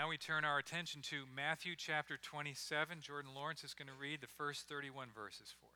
Now we turn our attention to Matthew chapter 27. Jordan Lawrence is going to read the first 31 verses for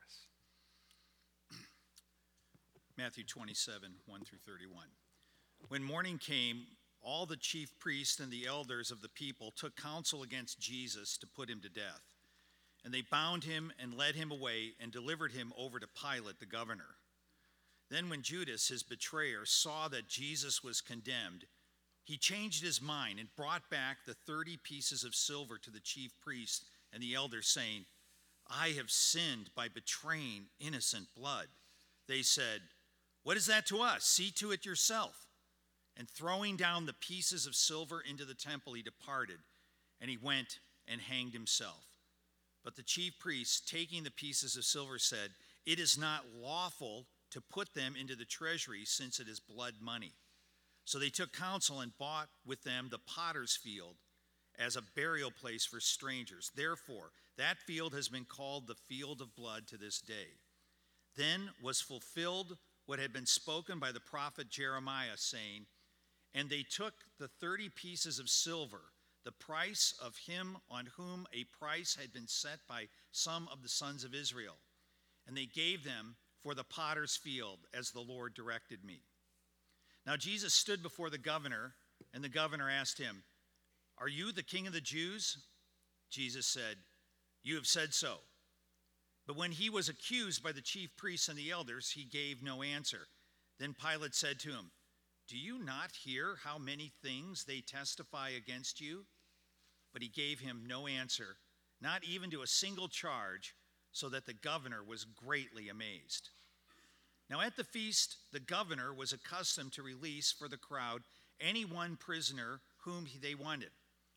us. Matthew 27, 1 through 31. When morning came, all the chief priests and the elders of the people took counsel against Jesus to put him to death. And they bound him and led him away and delivered him over to Pilate the governor. Then when Judas, his betrayer, saw that Jesus was condemned, he changed his mind and brought back the 30 pieces of silver to the chief priests and the elders, saying, I have sinned by betraying innocent blood. They said, What is that to us? See to it yourself. And throwing down the pieces of silver into the temple, he departed, and he went and hanged himself. But the chief priests, taking the pieces of silver, said, It is not lawful to put them into the treasury, since it is blood money. So they took counsel and bought with them the potter's field as a burial place for strangers. Therefore, that field has been called the field of blood to this day. Then was fulfilled what had been spoken by the prophet Jeremiah, saying, And they took the 30 pieces of silver, the price of him on whom a price had been set by some of the sons of Israel, and they gave them for the potter's field, as the Lord directed me. Now Jesus stood before the governor, and the governor asked him, Are you the king of the Jews? Jesus said, You have said so. But when he was accused by the chief priests and the elders, he gave no answer. Then Pilate said to him, Do you not hear how many things they testify against you? But he gave him no answer, not even to a single charge, so that the governor was greatly amazed. Now at the feast, the governor was accustomed to release for the crowd any one prisoner whom they wanted.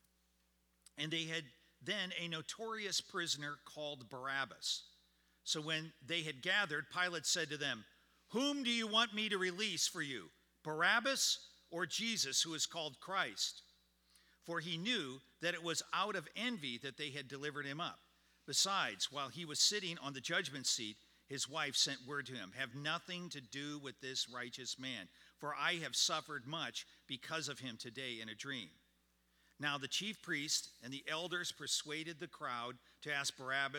And they had then a notorious prisoner called Barabbas. So when they had gathered, Pilate said to them, Whom do you want me to release for you, Barabbas or Jesus, who is called Christ? For he knew that it was out of envy that they had delivered him up. Besides, while he was sitting on the judgment seat, his wife sent word to him, Have nothing to do with this righteous man, for I have suffered much because of him today in a dream. Now the chief priest and the elders persuaded the crowd to ask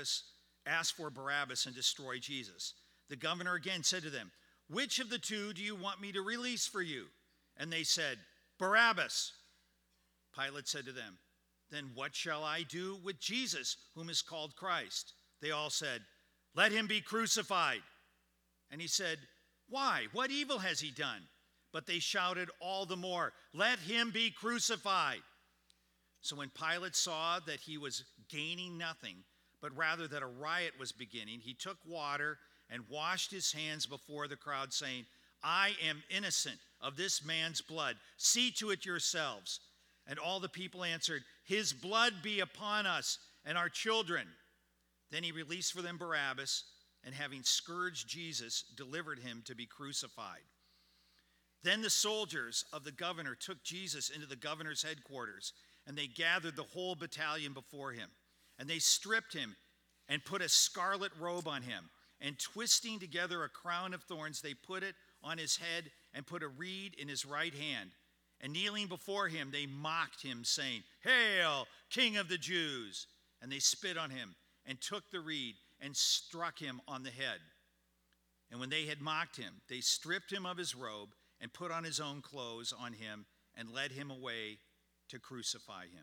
for Barabbas and destroy Jesus. The governor again said to them, Which of the two do you want me to release for you? And they said, Barabbas. Pilate said to them, Then what shall I do with Jesus, whom is called Christ? They all said, Let him be crucified. And he said, Why? What evil has he done? But they shouted all the more, Let him be crucified. So when Pilate saw that he was gaining nothing, but rather that a riot was beginning, he took water and washed his hands before the crowd, saying, I am innocent of this man's blood. See to it yourselves. And all the people answered, His blood be upon us and our children. Then he released for them Barabbas, and having scourged Jesus, delivered him to be crucified. Then the soldiers of the governor took Jesus into the governor's headquarters, and they gathered the whole battalion before him. And they stripped him and put a scarlet robe on him. And twisting together a crown of thorns, they put it on his head and put a reed in his right hand. And kneeling before him, they mocked him, saying, Hail, King of the Jews! And they spit on him and took the reed and struck him on the head. And when they had mocked him, they stripped him of his robe and put on his own clothes on him and led him away to crucify him.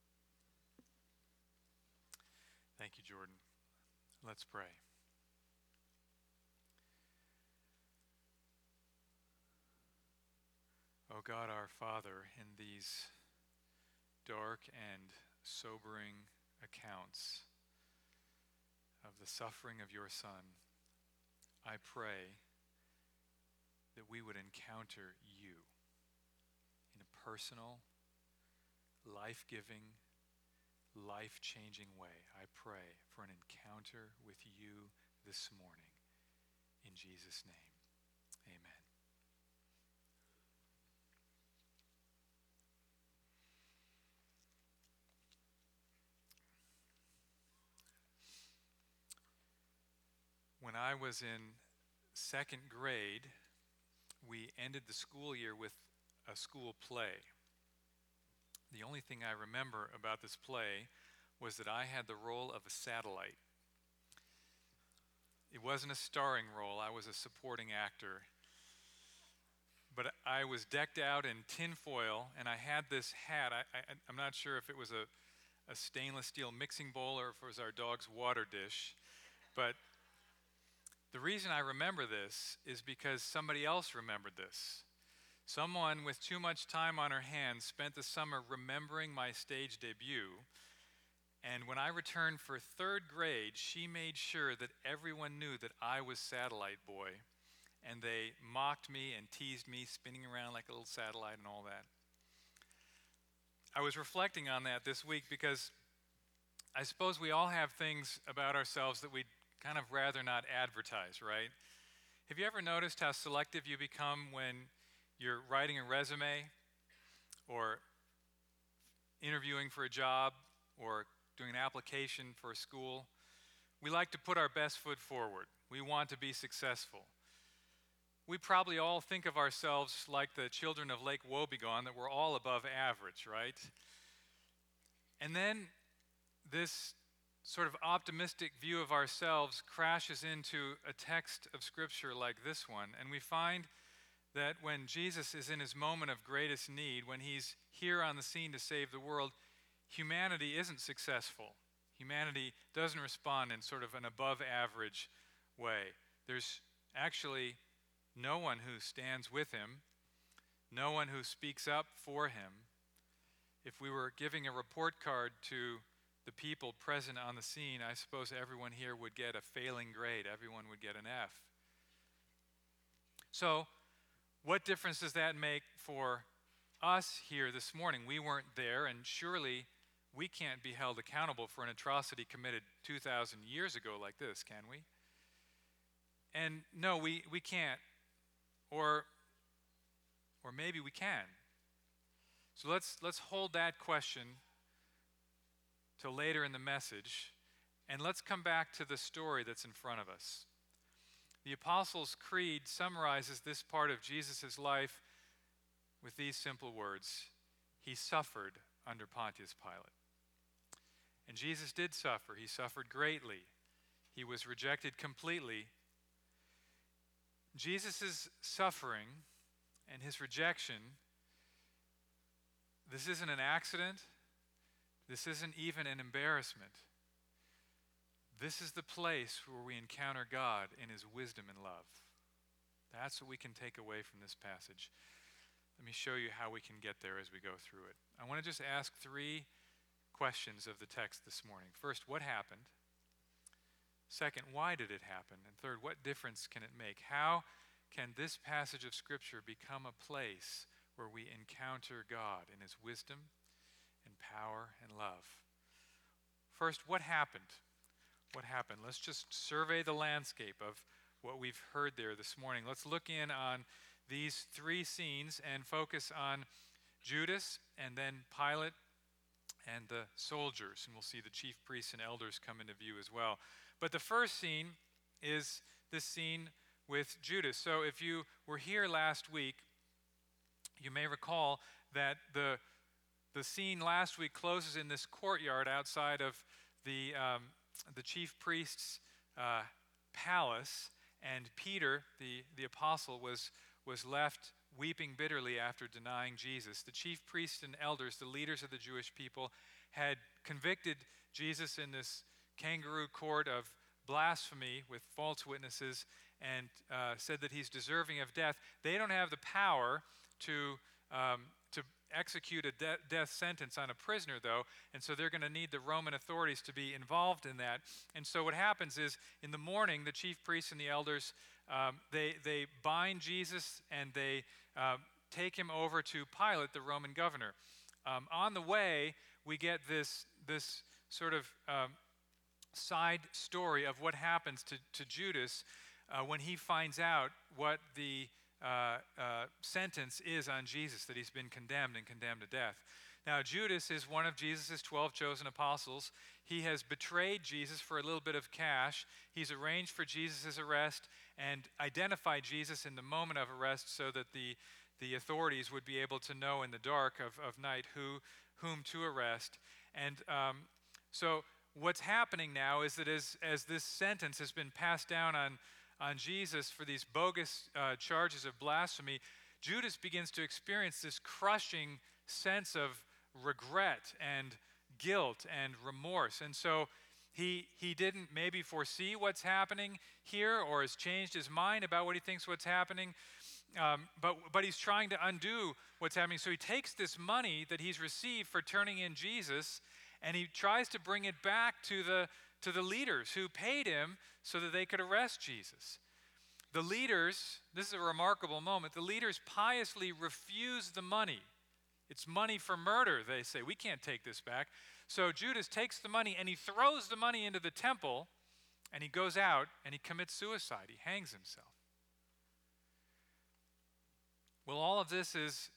Thank you, Jordan. Let's pray. Oh God, our Father, in these dark and sobering accounts of the suffering of your Son, I pray that we would encounter you in a personal, life-giving, life-changing way. I pray for an encounter with you this morning. In Jesus' name, amen. When I was in second grade, we ended the school year with a school play. The only thing I remember about this play was that I had the role of a satellite. It wasn't a starring role, I was a supporting actor. But I was decked out in tinfoil, and I had this hat. I'm not sure if it was a stainless steel mixing bowl or if it was our dog's water dish. But the reason I remember this is because somebody else remembered this. Someone with too much time on her hands spent the summer remembering my stage debut. And when I returned for third grade, she made sure that everyone knew that I was Satellite Boy. And they mocked me and teased me, spinning around like a little satellite and all that. I was reflecting on that this week because I suppose we all have things about ourselves that we'd kind of rather not advertise, right? Have you ever noticed how selective you become when you're writing a resume or interviewing for a job or doing an application for a school? We like to put our best foot forward. We want to be successful. We probably all think of ourselves like the children of Lake Wobegon, that we're all above average, right? And then this sort of optimistic view of ourselves crashes into a text of Scripture like this one, and we find that when Jesus is in his moment of greatest need, when he's here on the scene to save the world, humanity isn't successful. Humanity doesn't respond in sort of an above average way. There's actually no one who stands with him, no one who speaks up for him. If we were giving a report card to the people present on the scene, I suppose everyone here would get a failing grade. Everyone would get an F. So, what difference does that make for us here this morning? We weren't there, and surely we can't be held accountable for an atrocity committed 2,000 years ago like this, can we? And no, we can't. Or maybe we can. So let's hold that question till later in the message, and let's come back to the story that's in front of us. The Apostles' Creed summarizes this part of Jesus' life with these simple words: He suffered under Pontius Pilate. And Jesus did suffer. He suffered greatly. He was rejected completely. Jesus' suffering and his rejection, this isn't an accident. This isn't even an embarrassment. This is the place where we encounter God in his wisdom and love. That's what we can take away from this passage. Let me show you how we can get there as we go through it. I want to just ask three questions of the text this morning. First, what happened? Second, why did it happen? And third, what difference can it make? How can this passage of Scripture become a place where we encounter God in his wisdom and power and love? First, what happened? What happened? Let's just survey the landscape of what we've heard there this morning. Let's look in on these three scenes and focus on Judas and then Pilate and the soldiers. And we'll see the chief priests and elders come into view as well. But the first scene is this scene with Judas. So if you were here last week, you may recall that the scene last week closes in this courtyard outside of the chief priest's palace, and Peter, the apostle, was left weeping bitterly after denying Jesus. The chief priests and elders, the leaders of the Jewish people, had convicted Jesus in this kangaroo court of blasphemy with false witnesses and said that he's deserving of death. They don't have the power to execute a death sentence on a prisoner, though, and so they're going to need the Roman authorities to be involved in that. And so what happens is, in the morning, the chief priests and the elders, they bind Jesus and they take him over to Pilate, the Roman governor. On the way, we get this sort of side story of what happens to Judas when he finds out what the sentence is on Jesus, that he's been condemned to death. Now, Judas is one of Jesus' 12 chosen apostles. He has betrayed Jesus for a little bit of cash. He's arranged for Jesus' arrest and identified Jesus in the moment of arrest so that the authorities would be able to know in the dark of night whom to arrest. And so what's happening now is that as this sentence has been passed down on Jesus for these bogus charges of blasphemy, Judas begins to experience this crushing sense of regret and guilt and remorse. And so he didn't maybe foresee what's happening here, or has changed his mind about what he thinks what's happening, but he's trying to undo what's happening. So he takes this money that he's received for turning in Jesus, and he tries to bring it back to the leaders who paid him so that they could arrest Jesus. The leaders, this is a remarkable moment, the leaders piously refuse the money. It's money for murder, they say. We can't take this back. So Judas takes the money and he throws the money into the temple, and he goes out and he commits suicide. He hangs himself. Well, all of this is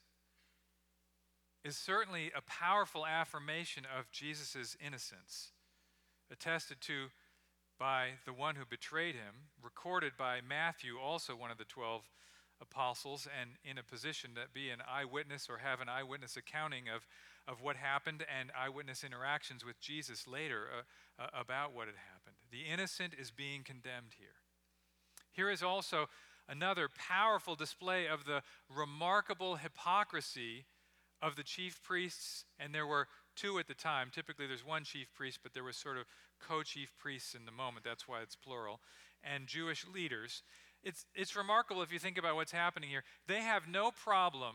certainly a powerful affirmation of Jesus' innocence, attested to by the one who betrayed him, recorded by Matthew, also one of the 12 apostles, and in a position to be an eyewitness or have an eyewitness accounting of what happened and eyewitness interactions with Jesus later about what had happened. The innocent is being condemned here. Here is also another powerful display of the remarkable hypocrisy of the chief priests, and there were two at the time. Typically there's one chief priest, but there was sort of co-chief priests in the moment. That's why it's plural. And Jewish leaders. It's remarkable if you think about what's happening here. They have no problem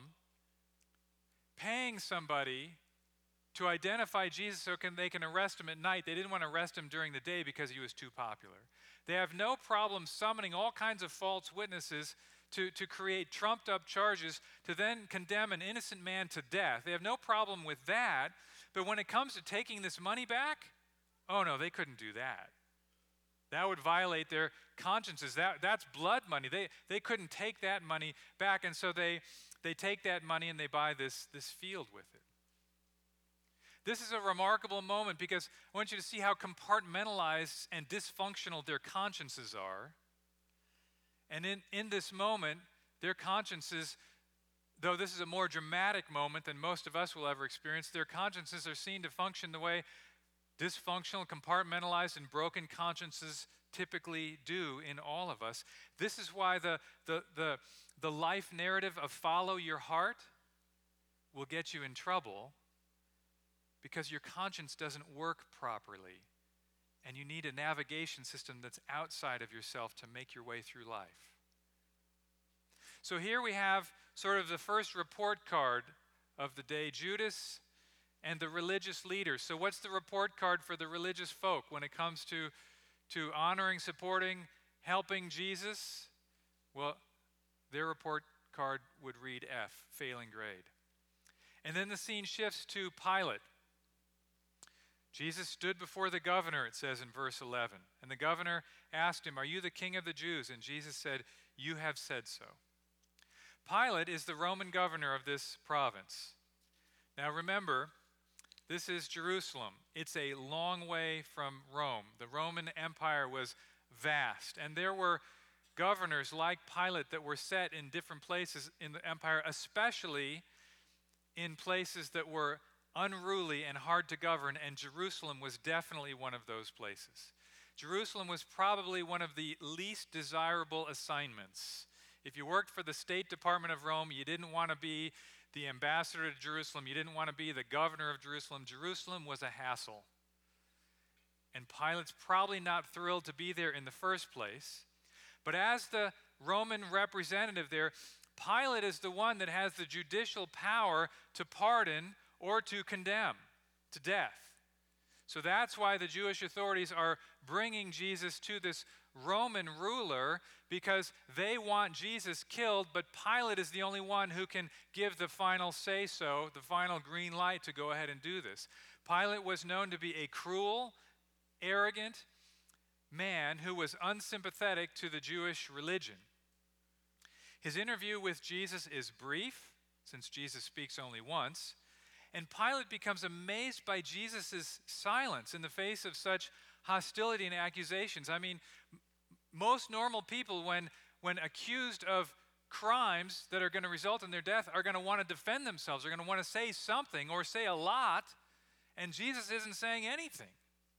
paying somebody to identify Jesus so they can arrest him at night. They didn't want to arrest him during the day because he was too popular. They have no problem summoning all kinds of false witnesses to create trumped up charges to then condemn an innocent man to death. They have no problem with that. But when it comes to taking this money back, oh no, they couldn't do that. That would violate their consciences. That's blood money. They couldn't take that money back, and so they take that money and they buy this field with it. This is a remarkable moment because I want you to see how compartmentalized and dysfunctional their consciences are. And in this moment, their consciences, though this is a more dramatic moment than most of us will ever experience, their consciences are seen to function the way dysfunctional, compartmentalized, and broken consciences typically do in all of us. This is why the life narrative of follow your heart will get you in trouble, because your conscience doesn't work properly, and you need a navigation system that's outside of yourself to make your way through life. So here we have sort of the first report card of the day, Judas and the religious leaders. So what's the report card for the religious folk when it comes to honoring, supporting, helping Jesus? Well, their report card would read F, failing grade. And then the scene shifts to Pilate. Jesus stood before the governor, it says in verse 11. And the governor asked him, "Are you the king of the Jews?" And Jesus said, "You have said so." Pilate is the Roman governor of this province. Now remember, this is Jerusalem. It's a long way from Rome. The Roman Empire was vast, and there were governors like Pilate that were set in different places in the empire, especially in places that were unruly and hard to govern, and Jerusalem was definitely one of those places. Jerusalem was probably one of the least desirable assignments. If you worked for the State Department of Rome, you didn't want to be the ambassador to Jerusalem. You didn't want to be the governor of Jerusalem. Jerusalem was a hassle. And Pilate's probably not thrilled to be there in the first place. But as the Roman representative there, Pilate is the one that has the judicial power to pardon or to condemn to death. So that's why the Jewish authorities are bringing Jesus to this Roman ruler, because they want Jesus killed, but Pilate is the only one who can give the final say-so, the final green light to go ahead and do this. Pilate was known to be a cruel, arrogant man who was unsympathetic to the Jewish religion. His interview with Jesus is brief, since Jesus speaks only once, and Pilate becomes amazed by Jesus' silence in the face of such hostility and accusations. I mean, most normal people, when accused of crimes that are going to result in their death are going to want to defend themselves. They're going to want to say something or say a lot, and Jesus isn't saying anything.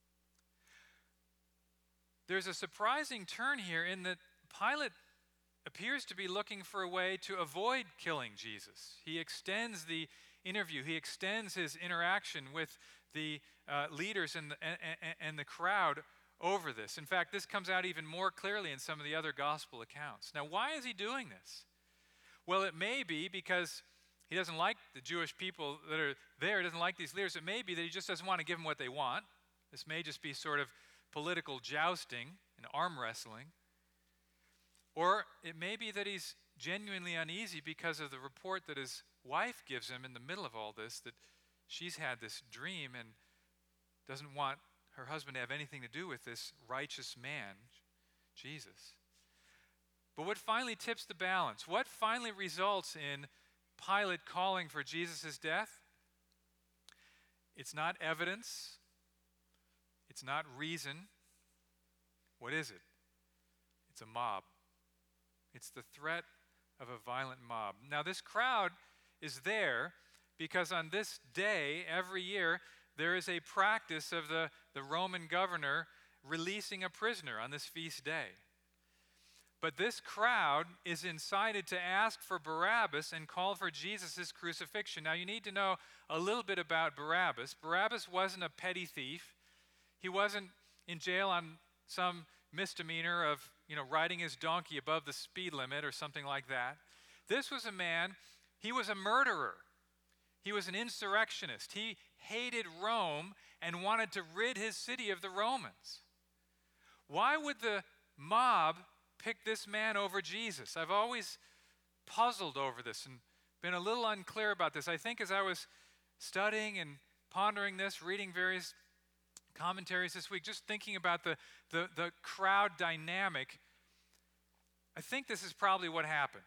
There's a surprising turn here in that Pilate appears to be looking for a way to avoid killing Jesus. He extends the interview. He extends his interaction with the leaders and the crowd over this. In fact, this comes out even more clearly in some of the other gospel accounts. Now, why is he doing this? Well, it may be because he doesn't like the Jewish people that are there. He doesn't like these leaders. It may be that he just doesn't want to give them what they want. This may just be sort of political jousting and arm wrestling. Or it may be that he's genuinely uneasy because of the report that his wife gives him in the middle of all this, that she's had this dream and doesn't want her husband to have anything to do with this righteous man, Jesus. But what finally tips the balance? What finally results in Pilate calling for Jesus' death? It's not evidence. It's not reason. What is it? It's a mob. It's the threat of a violent mob. Now, this crowd is there because on this day, every year, there is a practice of the Roman governor releasing a prisoner on this feast day. But this crowd is incited to ask for Barabbas and call for Jesus' crucifixion. Now, you need to know a little bit about Barabbas. Barabbas wasn't a petty thief. He wasn't in jail on some misdemeanor of, riding his donkey above the speed limit or something like that. This was a man, he was a murderer. He was an insurrectionist. He hated Rome and wanted to rid his city of the Romans. Why would the mob pick this man over Jesus? I've always puzzled over this and been a little unclear about this. I think as I was studying and pondering this, reading various commentaries this week, just thinking about the crowd dynamic, I think this is probably what happened.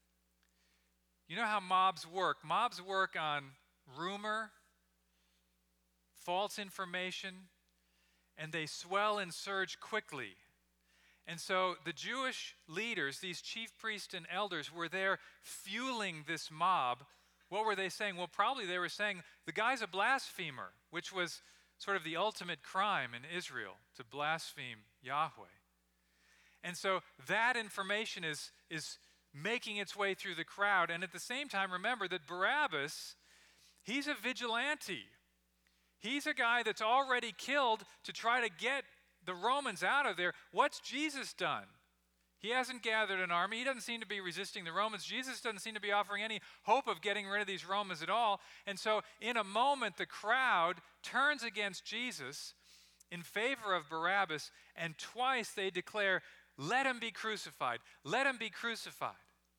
You know how mobs work? Mobs work on rumor, false information, and they swell and surge quickly. And so the Jewish leaders, these chief priests and elders, were there fueling this mob. What were they saying? Well, probably they were saying, the guy's a blasphemer, which was sort of the ultimate crime in Israel, to blaspheme Yahweh. And so that information is making its way through the crowd. And at the same time, remember that Barabbas, he's a vigilante. He's a guy that's already killed to try to get the Romans out of there. What's Jesus done? He hasn't gathered an army. He doesn't seem to be resisting the Romans. Jesus doesn't seem to be offering any hope of getting rid of these Romans at all. And so in a moment, the crowd turns against Jesus in favor of Barabbas, and twice they declare, "Let him be crucified. Let him be crucified.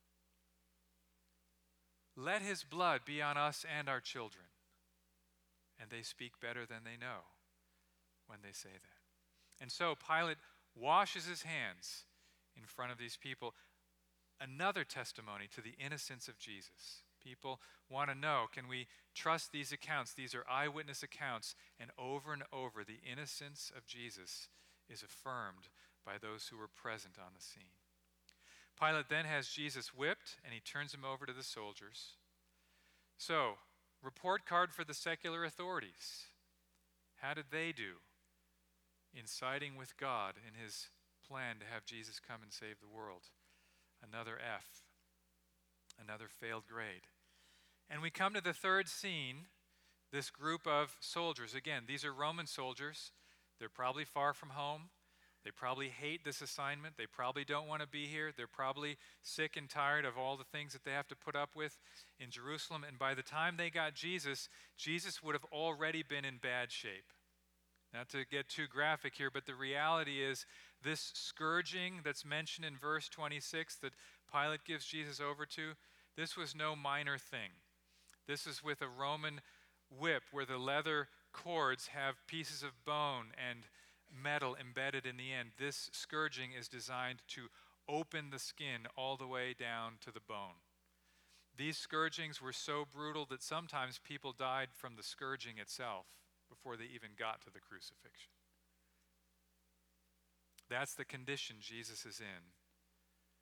Let his blood be on us and our children." And they speak better than they know when they say that. And so Pilate washes his hands in front of these people. Another testimony to the innocence of Jesus. People want to know, can we trust these accounts? These are eyewitness accounts. And over, the innocence of Jesus is affirmed by those who were present on the scene. Pilate then has Jesus whipped, and he turns him over to the soldiers. So, report card for the secular authorities. How did they do in siding with God in his plan to have Jesus come and save the world? Another F, another failed grade. And we come to the third scene, this group of soldiers. Again, these are Roman soldiers. They're probably far from home. They probably hate this assignment. They probably don't want to be here. They're probably sick and tired of all the things that they have to put up with in Jerusalem. And by the time they got Jesus, Jesus would have already been in bad shape. Not to get too graphic here, but the reality is this scourging that's mentioned in verse 26 that Pilate gives Jesus over to, this was no minor thing. This is with a Roman whip where the leather cords have pieces of bone and metal embedded in the end. This scourging is designed to open the skin all the way down to the bone. These scourgings were so brutal that sometimes people died from the scourging itself before they even got to the crucifixion. That's the condition Jesus is in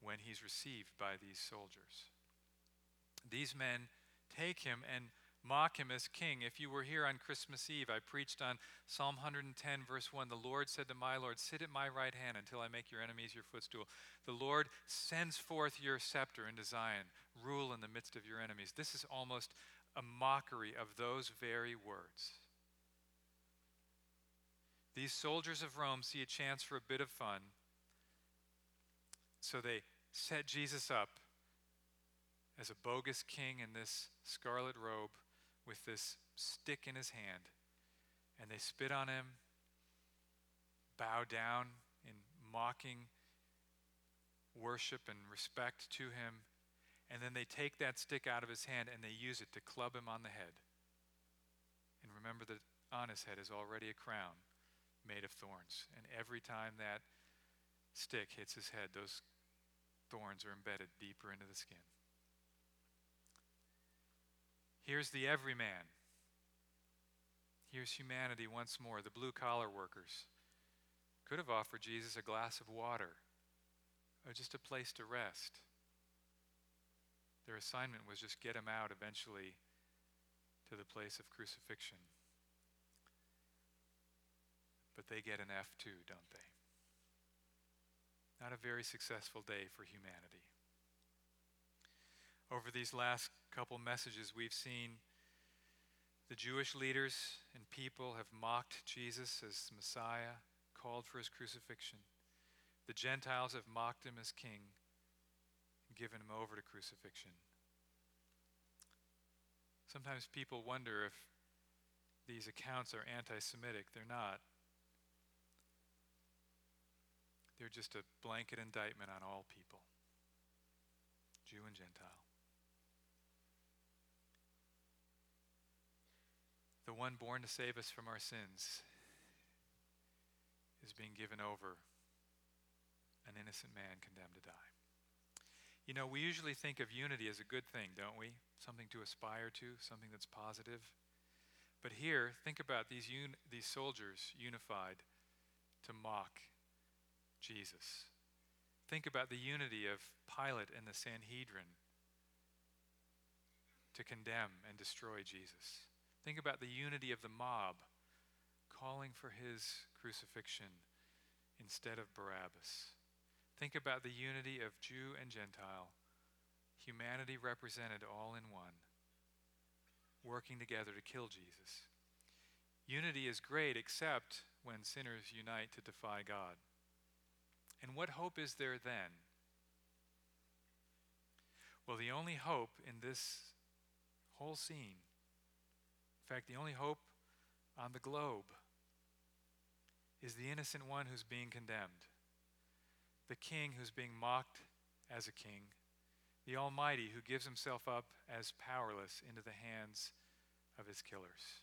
when he's received by these soldiers. These men take him and mock him as king. If you were here on Christmas Eve, I preached on Psalm 110, verse 1. The Lord said to my Lord, sit at my right hand until I make your enemies your footstool. The Lord sends forth your scepter into Zion. Rule in the midst of your enemies. This is almost a mockery of those very words. These soldiers of Rome see a chance for a bit of fun, so they set Jesus up as a bogus king in this scarlet robe with this stick in his hand, and they spit on him, bow down in mocking worship and respect to him, and then they take that stick out of his hand and they use it to club him on the head. And remember that on his head is already a crown made of thorns, and every time that stick hits his head, those thorns are embedded deeper into the skin. Here's the everyman. Here's humanity once more. The blue-collar workers could have offered Jesus a glass of water or just a place to rest. Their assignment was just get him out eventually to the place of crucifixion. But they get an F too, don't they? Not a very successful day for humanity. Over these last couple messages, we've seen the Jewish leaders and people have mocked Jesus as Messiah, called for his crucifixion. The Gentiles have mocked him as king and given him over to crucifixion. Sometimes people wonder if these accounts are anti-Semitic. They're not. They're just a blanket indictment on all people, Jew and Gentile. The one born to save us from our sins is being given over, an innocent man condemned to die. You know, we usually think of unity as a good thing, don't we? Something to aspire to, something that's positive. But here, think about these soldiers unified to mock Jesus. Think about the unity of Pilate and the Sanhedrin to condemn and destroy Jesus. Think about the unity of the mob calling for his crucifixion instead of Barabbas. Think about the unity of Jew and Gentile, humanity represented all in one, working together to kill Jesus. Unity is great except when sinners unite to defy God. And what hope is there then? Well, the only hope in this whole scene, in fact, the only hope on the globe, is the innocent one who's being condemned, the king who's being mocked as a king, the Almighty who gives himself up as powerless into the hands of his killers.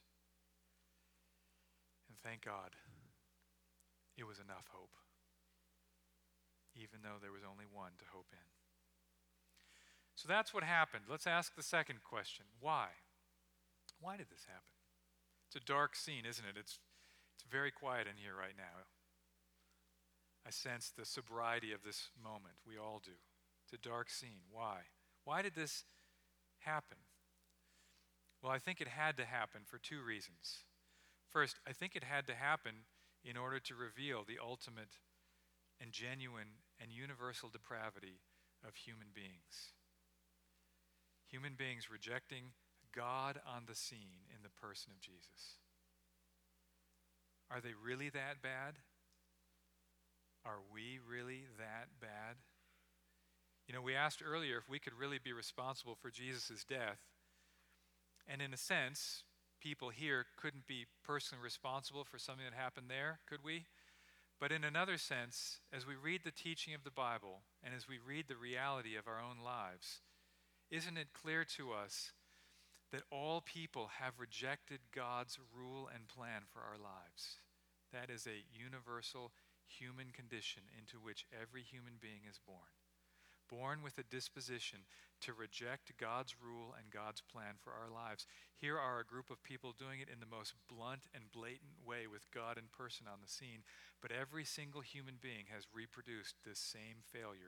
And thank God, it was enough hope, even though there was only one to hope in. So that's what happened. Let's ask the second question. Why? Why did this happen? It's a dark scene, isn't it? It's very quiet in here right now. I sense the sobriety of this moment. We all do. It's a dark scene. Why? Why did this happen? Well, I think it had to happen for two reasons. First, I think it had to happen in order to reveal the ultimate and genuine and universal depravity of human beings. Human beings rejecting God on the scene in the person of Jesus. Are they really that bad? Are we really that bad? You know, we asked earlier if we could really be responsible for Jesus' death. And in a sense, people here couldn't be personally responsible for something that happened there, could we? But in another sense, as we read the teaching of the Bible and as we read the reality of our own lives, isn't it clear to us that all people have rejected God's rule and plan for our lives? That is a universal human condition into which every human being is born. Born with a disposition to reject God's rule and God's plan for our lives. Here are a group of people doing it in the most blunt and blatant way with God in person on the scene, but every single human being has reproduced this same failure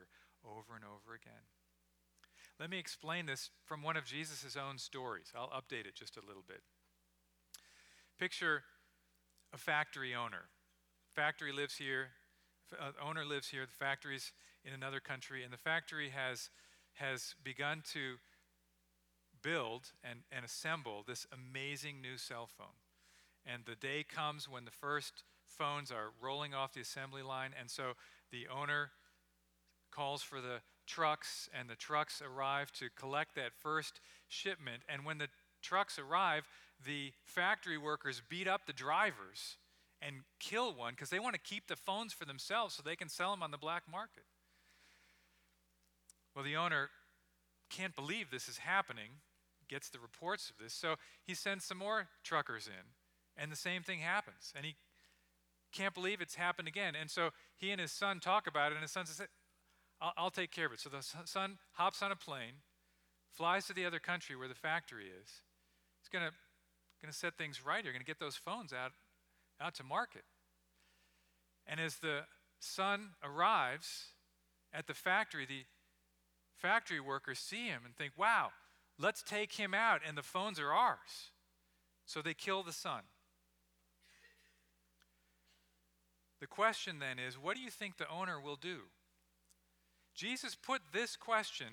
over and over again. Let me explain this from one of Jesus' own stories. I'll update it just a little bit. Picture a factory owner. Factory lives here, owner lives here, the factory's in another country, and the factory has begun to build and assemble this amazing new cell phone. And the day comes when the first phones are rolling off the assembly line, and so the owner calls for the trucks, and the trucks arrive to collect that first shipment. And when the trucks arrive, the factory workers beat up the drivers and kill one because they want to keep the phones for themselves so they can sell them on the black market. Well, the owner can't believe this is happening, gets the reports of this, so he sends some more truckers in, and the same thing happens. And he can't believe it's happened again. And so he and his son talk about it, and his son says, I'll take care of it. So the son hops on a plane, flies to the other country where the factory is. He's going to set things right. You're going to get those phones out to market. And as the son arrives at the factory workers see him and think, wow, let's take him out, and the phones are ours. So they kill the son. The question then is, what do you think the owner will do? Jesus put this question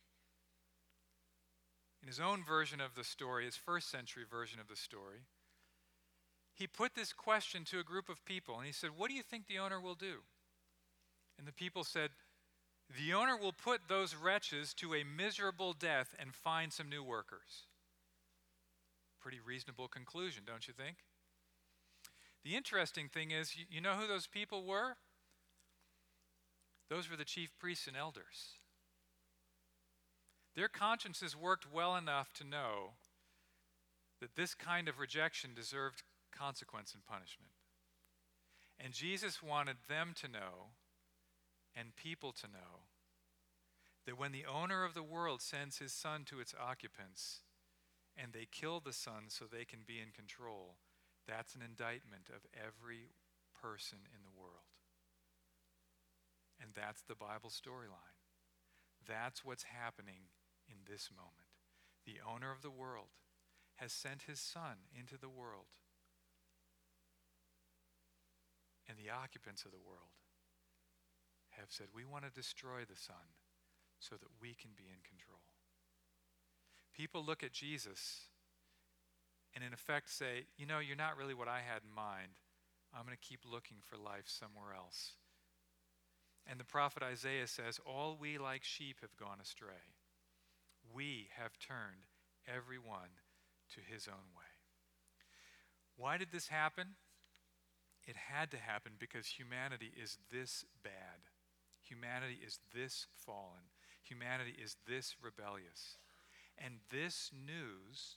in his own version of the story, his first century version of the story. He put this question to a group of people, and he said, what do you think the owner will do? And the people said, the owner will put those wretches to a miserable death and find some new workers. Pretty reasonable conclusion, don't you think? The interesting thing is, you know who those people were? Those were the chief priests and elders. Their consciences worked well enough to know that this kind of rejection deserved consequence and punishment. And Jesus wanted them to know, and people to know, that when the owner of the world sends his son to its occupants, and they kill the son so they can be in control, that's an indictment of every person in the world. And that's the Bible storyline. That's what's happening in this moment. The owner of the world has sent his son into the world. And the occupants of the world have said, we want to destroy the son so that we can be in control. People look at Jesus and in effect say, you know, you're not really what I had in mind. I'm going to keep looking for life somewhere else. And the prophet Isaiah says, all we like sheep have gone astray. We have turned everyone to his own way. Why did this happen? It had to happen because humanity is this bad. Humanity is this fallen. Humanity is this rebellious. And this news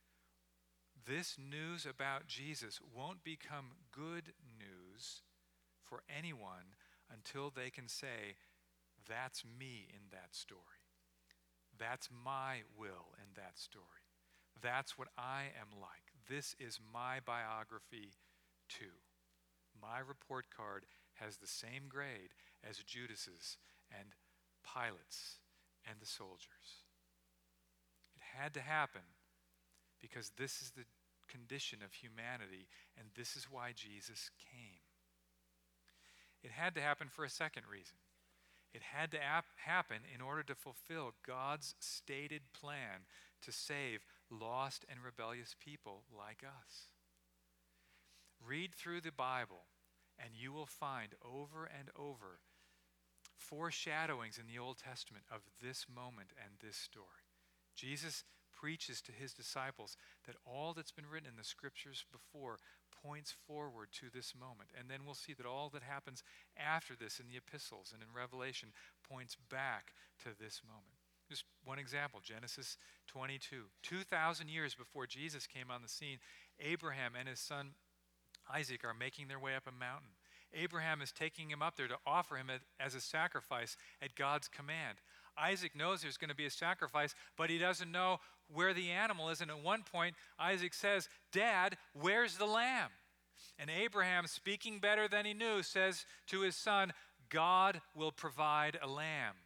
about Jesus won't become good news for anyone until they can say, that's me in that story. That's my will in that story. That's what I am like. This is my biography too. My report card has the same grade as Judas's and Pilate's and the soldiers. It had to happen because this is the condition of humanity, and this is why Jesus came. It had to happen for a second reason. It had to happen in order to fulfill God's stated plan to save lost and rebellious people like us. Read through the Bible, and you will find over and over foreshadowings in the Old Testament of this moment and this story. Jesus preaches to his disciples that all that's been written in the scriptures before points forward to this moment. And then we'll see that all that happens after this in the epistles and in Revelation points back to this moment. Just one example, Genesis 22. 2,000 years before Jesus came on the scene, Abraham and his son Isaac are making their way up a mountain. Abraham is taking him up there to offer him as a sacrifice at God's command. Isaac knows there's going to be a sacrifice, but he doesn't know where the animal is. And at one point, Isaac says, Dad, where's the lamb? And Abraham, speaking better than he knew, says to his son, God will provide a lamb.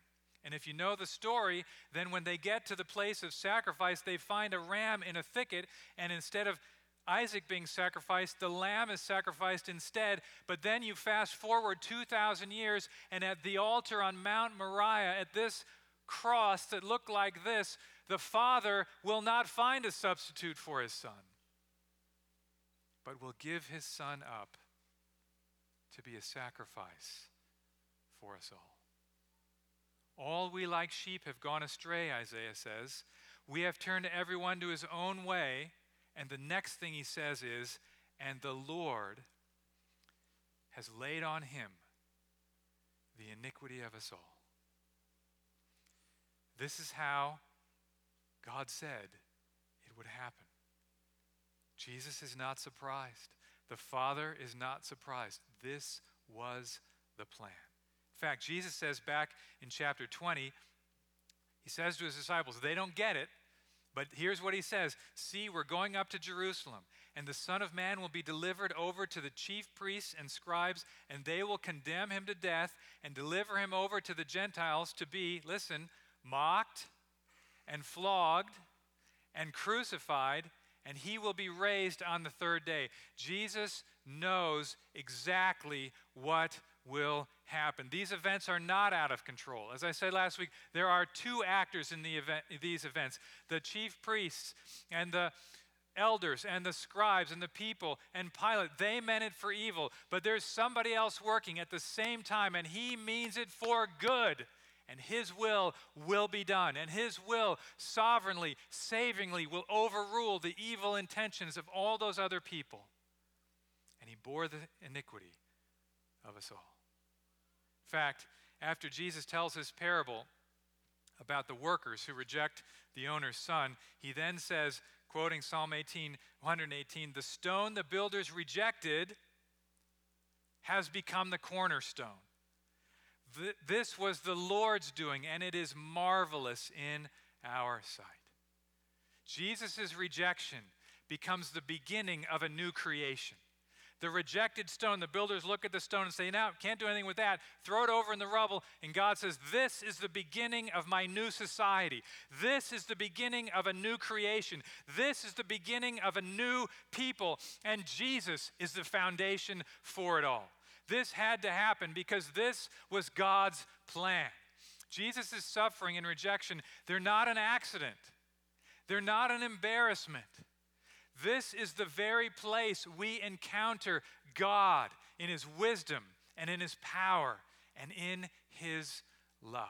And if you know the story, then when they get to the place of sacrifice, they find a ram in a thicket, and instead of Isaac being sacrificed, the lamb is sacrificed instead. But then you fast forward 2,000 years, and at the altar on Mount Moriah, at this cross that looked like this, the Father will not find a substitute for his Son, but will give his Son up to be a sacrifice for us all. All we like sheep have gone astray, Isaiah says. We have turned everyone to his own way. And the next thing he says is, and the Lord has laid on him the iniquity of us all. This is how God said it would happen. Jesus is not surprised. The Father is not surprised. This was the plan. In fact, Jesus says back in chapter 20, he says to his disciples, they don't get it, but here's what he says. See, we're going up to Jerusalem, and the Son of Man will be delivered over to the chief priests and scribes, and they will condemn him to death and deliver him over to the Gentiles to be, listen, mocked and flogged and crucified, and he will be raised on the third day. Jesus knows exactly what will happen. These events are not out of control. As I said last week, there are two actors in these events, the chief priests and the elders and the scribes and the people and Pilate. They meant it for evil, but there's somebody else working at the same time, and he means it for good. And his will be done. And his will sovereignly, savingly will overrule the evil intentions of all those other people. And he bore the iniquity of us all. In fact, after Jesus tells his parable about the workers who reject the owner's son, he then says, quoting Psalm 118, the stone the builders rejected has become the cornerstone. This was the Lord's doing, and it is marvelous in our sight. Jesus' rejection becomes the beginning of a new creation. The rejected stone, the builders look at the stone and say, no, can't do anything with that. Throw it over in the rubble. And God says, this is the beginning of my new society. This is the beginning of a new creation. This is the beginning of a new people. And Jesus is the foundation for it all. This had to happen because this was God's plan. Jesus' suffering and rejection, they're not an accident. They're not an embarrassment. This is the very place we encounter God in his wisdom and in his power and in his love.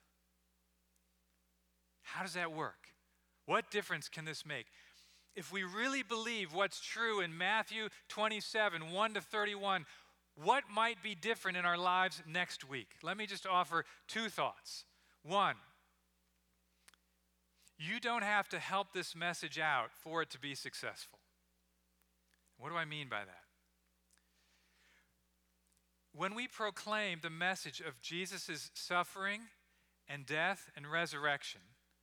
How does that work? What difference can this make? If we really believe what's true in Matthew 27, 1 to 31, what might be different in our lives next week? Let me just offer two thoughts. One, you don't have to help this message out for it to be successful. What do I mean by that? When we proclaim the message of Jesus' suffering and death and resurrection,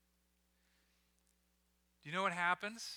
do you know what happens?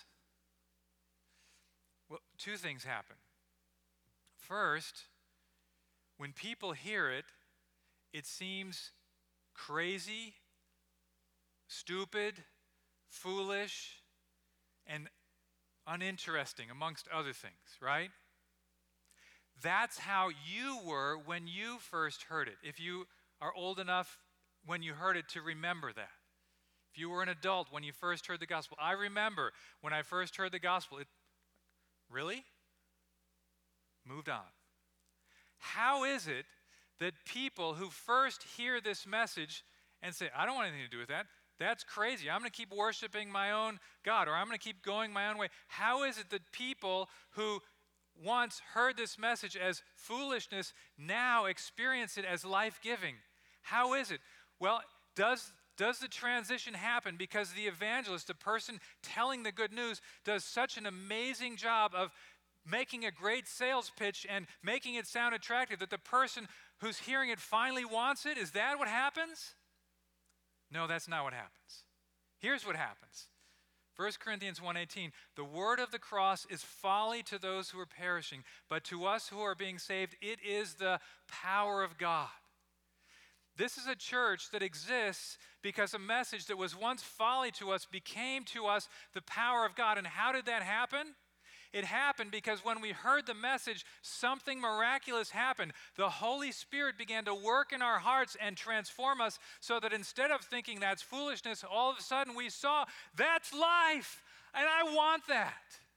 Well, two things happen. First, when people hear it, it seems crazy, stupid, foolish, and uninteresting, amongst other things, right? That's how you were when you first heard it. If you are old enough when you heard it to remember that. If you were an adult when you first heard the gospel. I remember when I first heard the gospel. Really? Moved on. How is it that people who first hear this message and say, I don't want anything to do with that, that's crazy, I'm going to keep worshiping my own God, or I'm going to keep going my own way. How is it that people who once heard this message as foolishness now experience it as life-giving? How is it? Well, does the transition happen because the evangelist, the person telling the good news, does such an amazing job of making a great sales pitch and making it sound attractive that the person who's hearing it finally wants it? Is that what happens? No, that's not what happens. Here's what happens. 1 Corinthians 1:18, the word of the cross is folly to those who are perishing, but to us who are being saved, it is the power of God. This is a church that exists because a message that was once folly to us became to us the power of God. And how did that happen? It happened because when we heard the message, something miraculous happened. The Holy Spirit began to work in our hearts and transform us so that instead of thinking that's foolishness, all of a sudden we saw that's life, and I want that.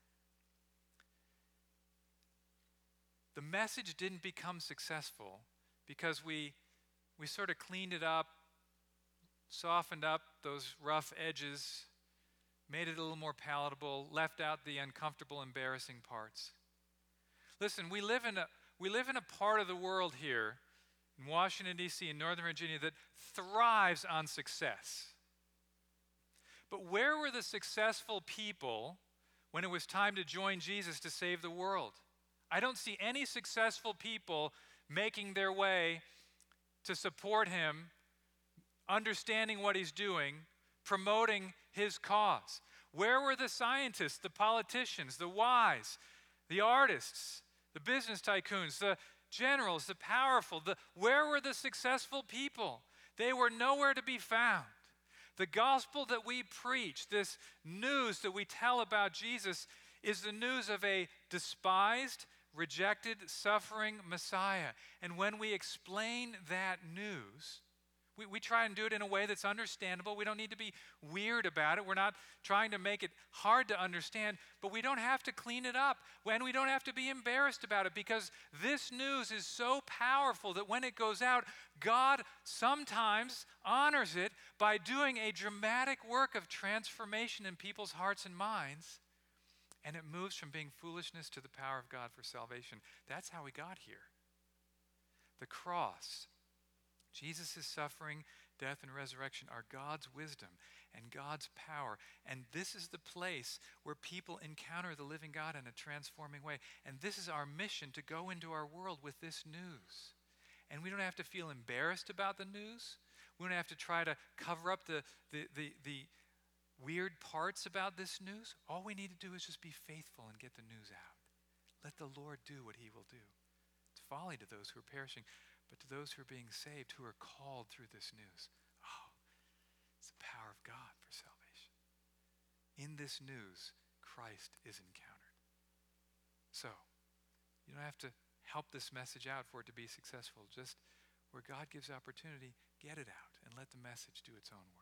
The message didn't become successful because we sort of cleaned it up, softened up those rough edges, made it a little more palatable, left out the uncomfortable, embarrassing parts. Listen, we live in a part of the world here in Washington, D.C., in Northern Virginia that thrives on success. But where were the successful people when it was time to join Jesus to save the world? I don't see any successful people making their way to support him, understanding what he's doing, promoting his cause. Where were the scientists, the politicians, the wise, the artists, the business tycoons, the generals, the powerful? Where were the successful people? They were nowhere to be found. The gospel that we preach, this news that we tell about Jesus, is the news of a despised, rejected, suffering Messiah. And when we explain that news, we try and do it in a way that's understandable. We don't need to be weird about it. We're not trying to make it hard to understand, but we don't have to clean it up. And we don't have to be embarrassed about it, because this news is so powerful that when it goes out, God sometimes honors it by doing a dramatic work of transformation in people's hearts and minds. And it moves from being foolishness to the power of God for salvation. That's how we got here. The cross, Jesus' suffering, death, and resurrection are God's wisdom and God's power. And this is the place where people encounter the living God in a transforming way. And this is our mission, to go into our world with this news. And we don't have to feel embarrassed about the news. We don't have to try to cover up the weird parts about this news. All we need to do is just be faithful and get the news out. Let the Lord do what he will do. It's folly to those who are perishing, but to those who are being saved, who are called through this news. Oh, it's the power of God for salvation. In this news, Christ is encountered. So, you don't have to help this message out for it to be successful. Just where God gives opportunity, get it out and let the message do its own work.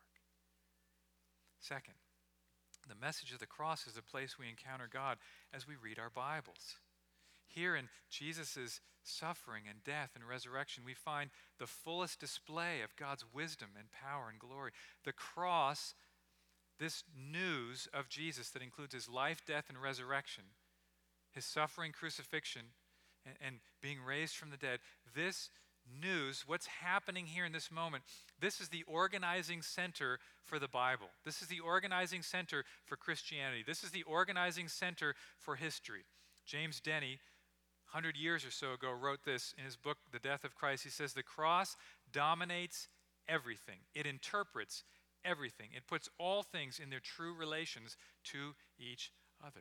Second, the message of the cross is the place we encounter God as we read our Bibles. Here in Jesus' suffering and death and resurrection, we find the fullest display of God's wisdom and power and glory. The cross, this news of Jesus that includes his life, death, and resurrection, his suffering, crucifixion, and being raised from the dead, this news, what's happening here in this moment, this is the organizing center for the Bible. This is the organizing center for Christianity. This is the organizing center for history. James Denney, 100 years or so ago, wrote this in his book, The Death of Christ. He says, the cross dominates everything. It interprets everything. It puts all things in their true relations to each other.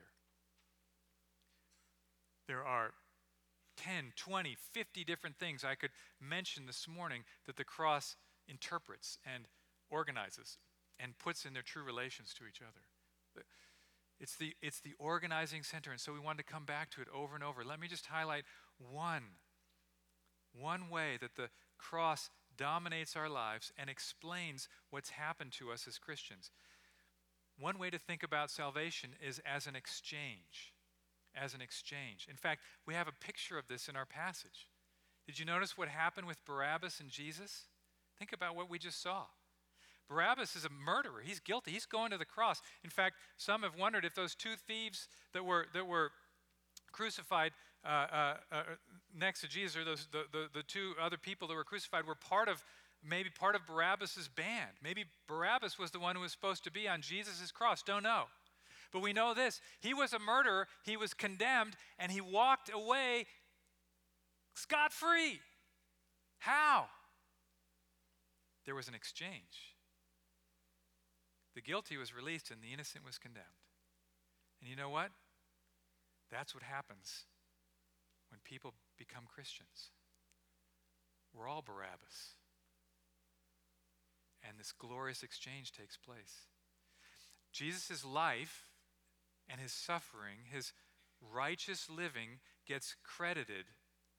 There are 10, 20, 50 different things I could mention this morning that the cross interprets and organizes and puts in their true relations to each other. It's the organizing center, and so we wanted to come back to it over and over. Let me just highlight one way that the cross dominates our lives and explains what's happened to us as Christians. One way to think about salvation is as an exchange. As an exchange. In fact, we have a picture of this in our passage. Did you notice what happened with Barabbas and Jesus? Think about what we just saw. Barabbas is a murderer. He's guilty. He's going to the cross. In fact, some have wondered if those two thieves that were crucified next to Jesus, or the two other people that were crucified, were maybe part of Barabbas' band. Maybe Barabbas was the one who was supposed to be on Jesus' cross. Don't know. But we know this. He was a murderer. He was condemned, and he walked away scot-free. How? There was an exchange. The guilty was released and the innocent was condemned. And you know what? That's what happens when people become Christians. We're all Barabbas. and this glorious exchange takes place. Jesus' life and his suffering, his righteous living gets credited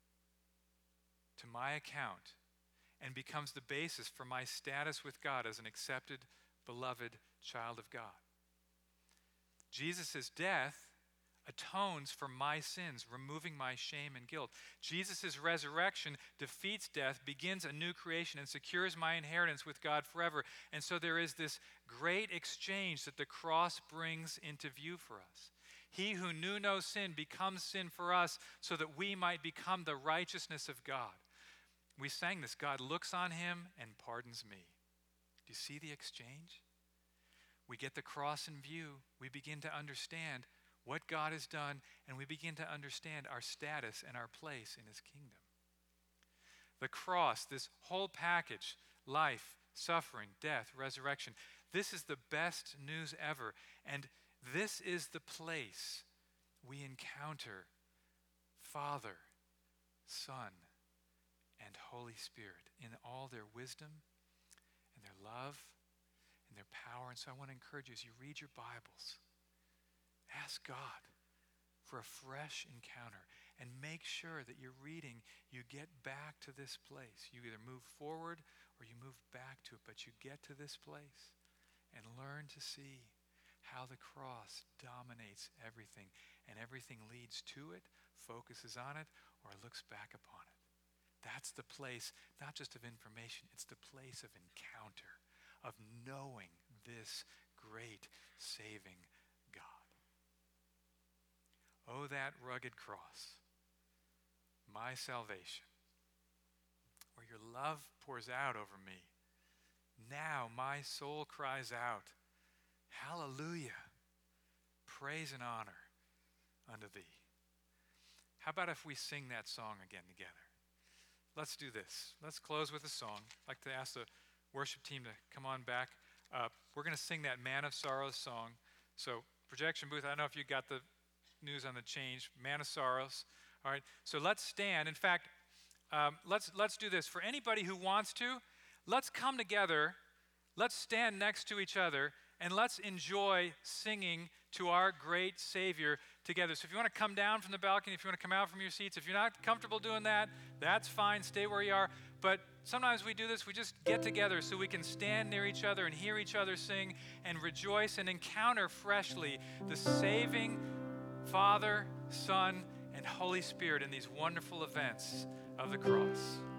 to my account and becomes the basis for my status with God as an accepted, beloved child of God. Jesus' death atones for my sins, removing my shame and guilt. Jesus' resurrection defeats death, begins a new creation, and secures my inheritance with God forever. And so there is this great exchange that the cross brings into view for us. He who knew no sin becomes sin for us so that we might become the righteousness of God. We sang this, God looks on him and pardons me. Do you see the exchange? We get the cross in view. We begin to understand what God has done, and we begin to understand our status and our place in his kingdom. The cross, this whole package, life, suffering, death, resurrection, this is the best news ever. And this is the place we encounter Father, Son, and Holy Spirit in all their wisdom and their love and their power. And so I want to encourage you as you read your Bibles, ask God for a fresh encounter and make sure that you're reading, you get back to this place. You either move forward or you move back to it, but you get to this place and learn to see how the cross dominates everything, and everything leads to it, focuses on it, or looks back upon it. That's the place, not just of information, it's the place of encounter, of knowing this great saving God. Oh, that rugged cross, my salvation, where your love pours out over me. Now my soul cries out, hallelujah, praise and honor unto thee. How about if we sing that song again together? Let's do this. Let's close with a song. I'd like to ask the worship team to come on back up. We're going to sing that Man of Sorrows song. So projection booth, I don't know if you got the news on the change. Man of Sorrows. All right. So let's stand. In fact, let's do this. For anybody who wants to, let's come together. Let's stand next to each other and let's enjoy singing to our great Savior together. So if you want to come down from the balcony, if you want to come out from your seats, if you're not comfortable doing that, that's fine. Stay where you are. But sometimes we do this. We just get together so we can stand near each other and hear each other sing and rejoice and encounter freshly the saving Father, Son, and Holy Spirit in these wonderful events of the cross.